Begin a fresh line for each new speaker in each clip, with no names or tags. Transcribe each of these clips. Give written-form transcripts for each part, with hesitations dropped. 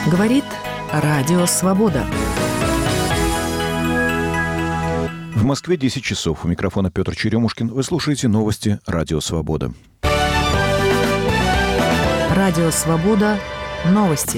Говорит Радио Свобода.
В Москве 10 часов. У микрофона Петр Черемушкин. Вы слушаете новости Радио Свобода.
Радио Свобода. Новости.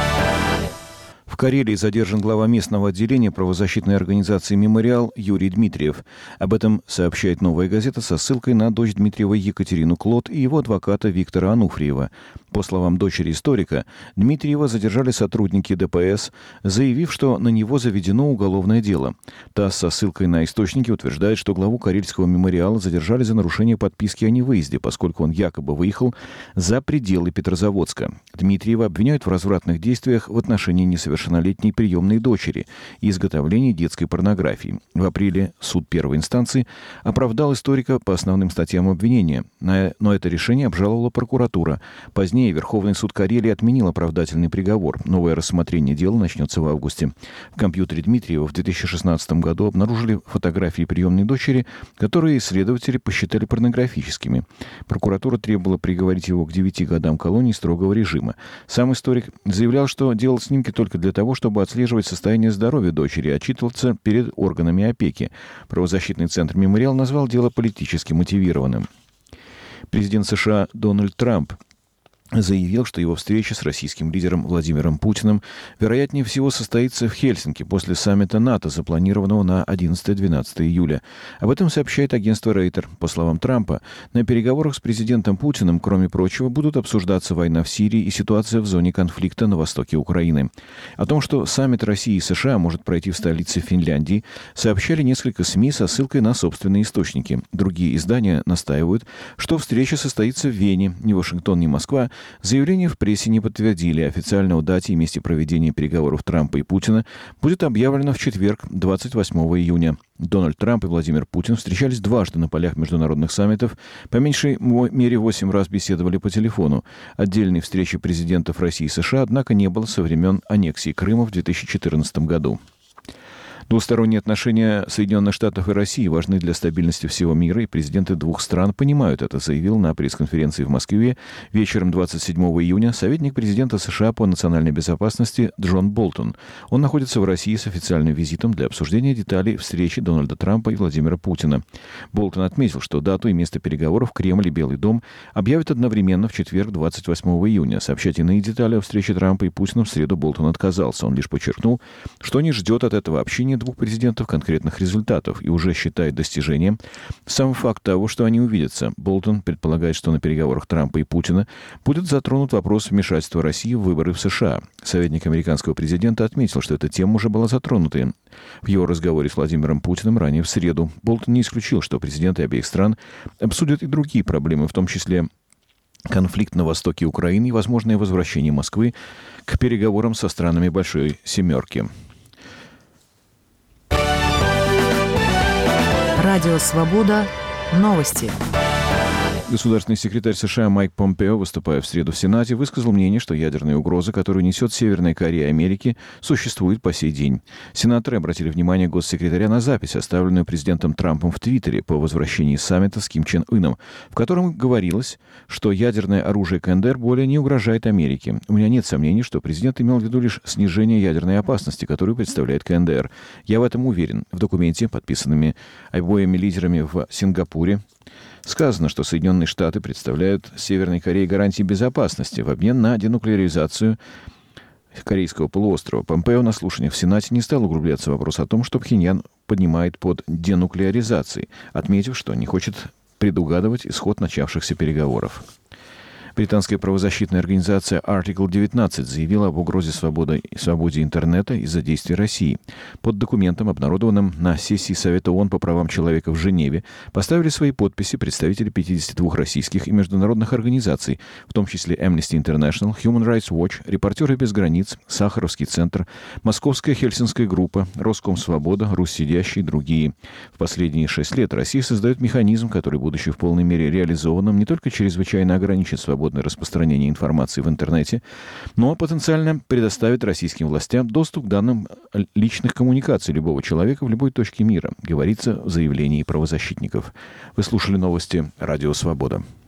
В Карелии задержан глава местного отделения правозащитной организации «Мемориал» Юрий Дмитриев. Об этом сообщает «Новая газета» со ссылкой на дочь Дмитриева Екатерину Клод и его адвоката Виктора Ануфриева. По словам дочери историка, Дмитриева задержали сотрудники ДПС, заявив, что на него заведено уголовное дело. ТАСС со ссылкой на источники утверждает, что главу Карельского мемориала задержали за нарушение подписки о невыезде, поскольку он якобы выехал за пределы Петрозаводска. Дмитриева обвиняют в развратных действиях в отношении несовершеннолетней приемной дочери и изготовлении детской порнографии. В апреле суд первой инстанции оправдал историка по основным статьям обвинения, но это решение обжаловала прокуратура. Позднее Верховный суд Карелии отменил оправдательный приговор. Новое рассмотрение дела начнется в августе. В компьютере Дмитриева в 2016 году обнаружили фотографии приемной дочери, которые следователи посчитали порнографическими. Прокуратура требовала приговорить его к 9 годам колонии строгого режима. Сам историк заявлял, что делал снимки только для того, чтобы отслеживать состояние здоровья дочери и отчитываться перед органами опеки. Правозащитный центр «Мемориал» назвал дело политически мотивированным. Президент США Дональд Трамп заявил, что его встреча с российским лидером Владимиром Путиным, вероятнее всего, состоится в Хельсинки после саммита НАТО, запланированного на 11-12 июля. Об этом сообщает агентство Рейтер. По словам Трампа, на переговорах с президентом Путиным, кроме прочего, будут обсуждаться война в Сирии и ситуация в зоне конфликта на востоке Украины. О том, что саммит России и США может пройти в столице Финляндии, сообщали несколько СМИ со ссылкой на собственные источники. Другие издания настаивают, что встреча состоится в Вене. Ни Вашингтон, ни Москва заявление в прессе не подтвердили. Официально о дате и месте проведения переговоров Трампа и Путина будет объявлено в четверг, 28 июня. Дональд Трамп и Владимир Путин встречались дважды на полях международных саммитов. По меньшей мере 8 раз беседовали по телефону. Отдельной встречи президентов России и США, однако, не было со времен аннексии Крыма в 2014 году. Двусторонние отношения Соединенных Штатов и России важны для стабильности всего мира, и президенты двух стран понимают это, заявил на пресс-конференции в Москве вечером 27 июня советник президента США по национальной безопасности Джон Болтон. Он находится в России с официальным визитом для обсуждения деталей встречи Дональда Трампа и Владимира Путина. Болтон отметил, что дату и место переговоров Кремль и Белый дом объявят одновременно в четверг, 28 июня. Сообщать иные детали о встрече Трампа и Путина в среду Болтон отказался. Он лишь подчеркнул, что не ждет от этого общения двух президентов конкретных результатов и уже считает достижением сам факт того, что они увидятся. Болтон предполагает, что на переговорах Трампа и Путина будет затронут вопрос вмешательства России в выборы в США. Советник американского президента отметил, что эта тема уже была затронута в его разговоре с Владимиром Путиным ранее в среду. Болтон не исключил, что президенты обеих стран обсудят и другие проблемы, в том числе конфликт на востоке Украины и возможное возвращение Москвы к переговорам со странами Большой Семерки.
Радио Свобода. Новости.
Государственный секретарь США Майк Помпео, выступая в среду в Сенате, высказал мнение, что ядерная угроза, которую несет Северная Корея Америки, существует по сей день. Сенаторы обратили внимание госсекретаря на запись, оставленную президентом Трампом в Твиттере по возвращении саммита с Ким Чен Ыном, в котором говорилось, что ядерное оружие КНДР более не угрожает Америке. У меня нет сомнений, что президент имел в виду лишь снижение ядерной опасности, которую представляет КНДР. Я в этом уверен. В документе, подписанными обоими лидерами в Сингапуре, сказано, что Соединенные Штаты представляют Северной Корее гарантии безопасности в обмен на денуклеаризацию Корейского полуострова. Помпео на слушаниях в Сенате не стал углубляться в вопрос о том, что Пхеньян поднимает под денуклеаризацией, отметив, что не хочет предугадывать исход начавшихся переговоров. Британская правозащитная организация Article 19 заявила об угрозе свободе интернета из-за действий России. Под документом, обнародованным на сессии Совета ООН по правам человека в Женеве, поставили свои подписи представители 52 российских и международных организаций, в том числе Amnesty International, Human Rights Watch, Репортеры без границ, Сахаровский центр, Московская Хельсинская группа, Роскомсвобода, Русь сидящий и другие. В последние 6 лет Россия создает механизм, который, будучи в полной мере реализованным, не только чрезвычайно ограничит свободное распространение информации в интернете, но потенциально предоставит российским властям доступ к данным личных коммуникаций любого человека в любой точке мира, говорится в заявлении правозащитников. Вы слушали новости Радио Свобода.